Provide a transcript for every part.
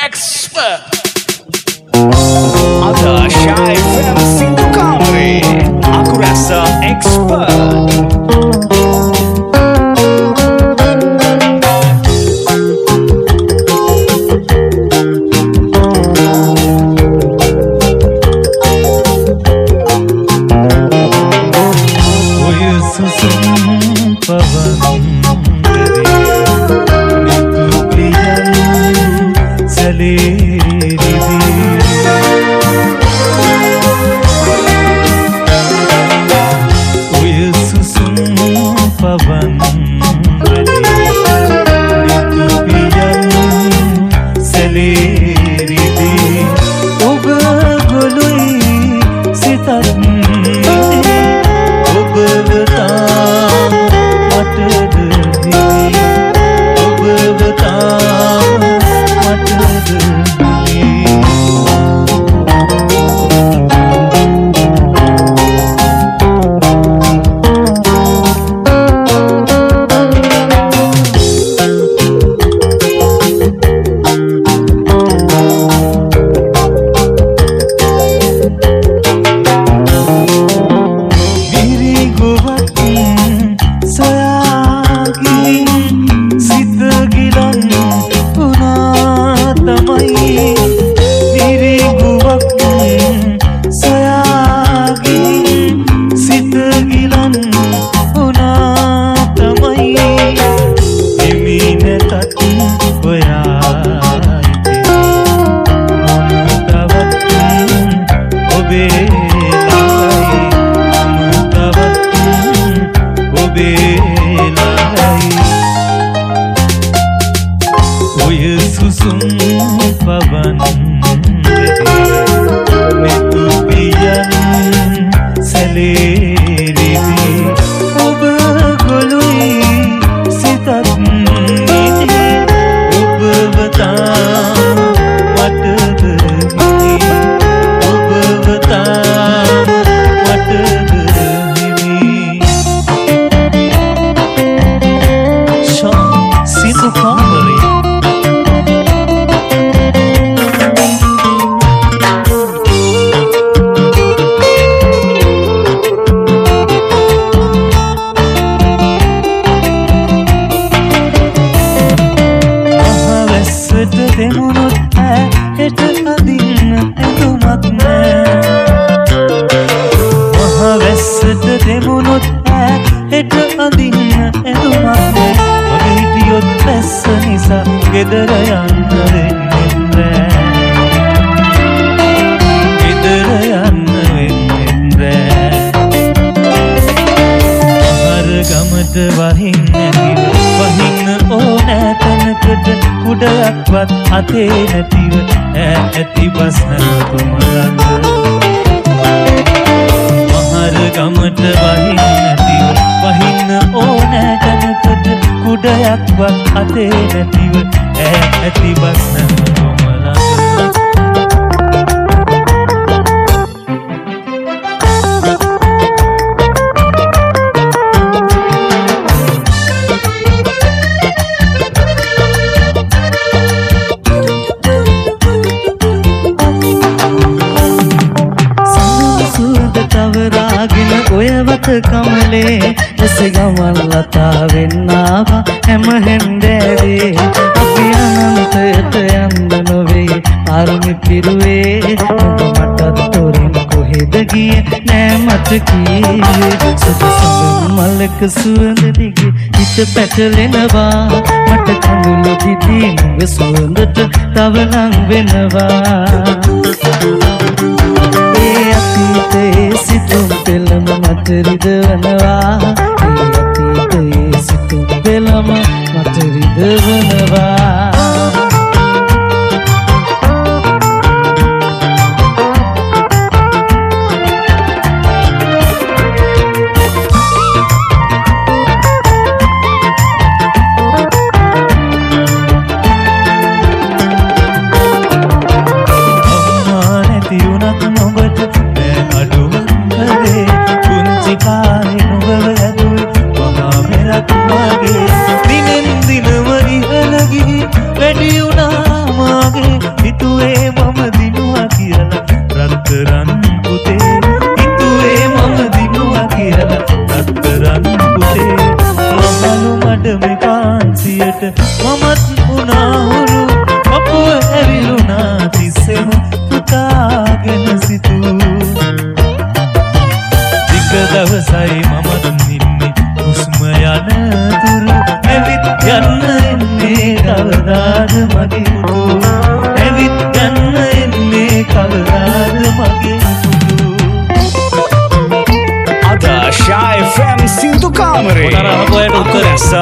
expert. Ada Shy FM Sindhu Kamre, aku rasa expert. සුවඳ දිගේ හිත පැටලෙනවා මට කඳුළු දිදී නුඹ සුවඳට තව ලං වෙනවා ඒ අතීතයේ සිතුම් පෙළම මට රිදවනවා ඒ අතීතයේ සිතුම් පෙළම මට රිදවනවා දිනෙන් දින වරිහලගිහි හිතුවේ මම දිනුවා කියලා රත්තරන් පුතේ හිතුවේ මම දිනුවා කියලා රත්තරන් පුතේ මමලු මඩ මේ කාන්සියට මමත් වුණා හුරු අපුව ඇවිලුණා තිස්සෙම පුතාගෙන සිතූ ටික දවසයි මමත් ඉන්නේ හුස්ම යන දුරු ඇවිත් යන්න එන්නේ කවදාද මගේ පුතෝ ඇවිත් යන්න එන්නේ කවදාද මගේ පුතෝ Shy FM Sintu Kamre Aku rasa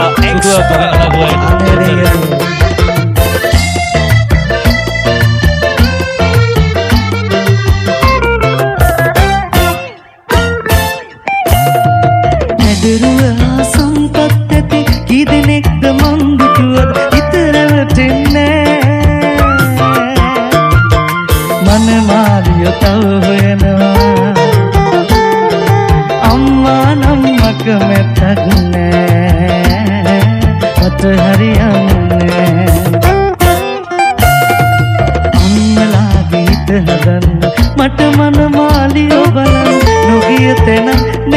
Nederuwa sampat ඇති කී දෙනෙක්ද මං දුටුවද ඉතරවටෙන්නේ මනමාලිය තව හොයනවා අම්මා නම් මක මැත්තක් නෑ මට හරියන්නේ අම්මලාගේ හිත හදන්න මට මනමාලිය බලන්න නොගිය තැන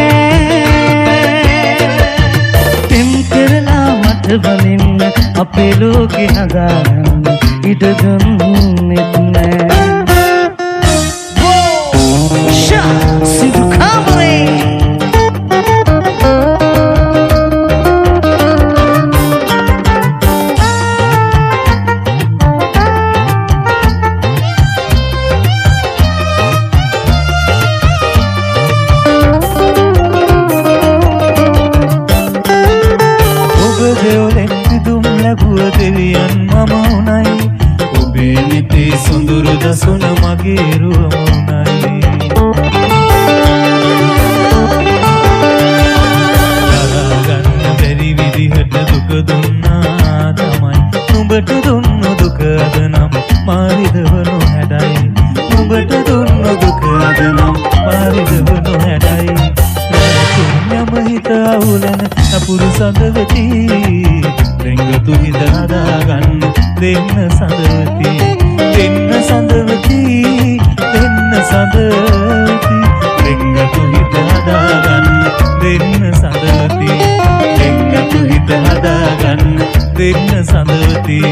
නෑ පෙම් කරලා මට බලින්න අපේ ලෝකෙ හදාගන්න ඉඩ දුන්නෙත් නෑ Sintu Kamre දෙවලෙන් පිදුම් ලැබුව දෙවියන් මම උනයි ඔබේ නිතේ සොඳුරු දසුන මගේ රුවම උනයි දරාගන්න බැරි විදිහට දුක දුන්නා තමයි නුඹට දුන්නු දුක අද නම් මාරිදවනු හැඩයි නුඹට දුන්නු දුක අද නම් මාරිදවනු හැඩයි යම හිත අවුලන අපුරු සඳවති දෙංගතු හිත හදාගන්න දෙන්න සඳවති දෙන්න සඳවති දෙන්න සඳවති දෙංගතු හිත හදාගන්න දෙන්න සඳවති දෙංගතු හිත හදාගන්න දෙන්න සඳවති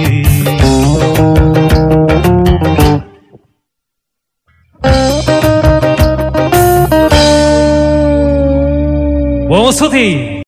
Vamos, Suti!